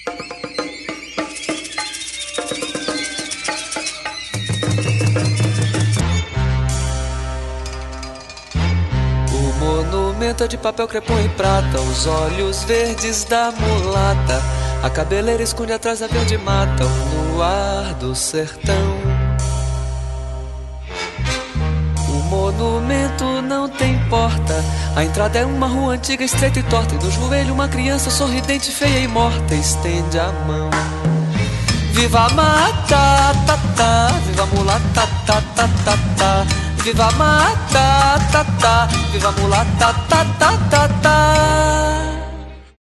Monumento de papel, crepom e prata, os olhos verdes da mulata, a cabeleira esconde atrás da verde mata, o luar do sertão. O monumento não tem porta, a entrada é uma rua antiga, estreita e torta, e no joelho uma criança sorridente, feia e morta, estende a mão. Viva a mata, ta, ta, viva a mulata, ta, ta, ta, ta. Viva a mata, ta, ta, viva a mulata, ta, ta, ta, ta.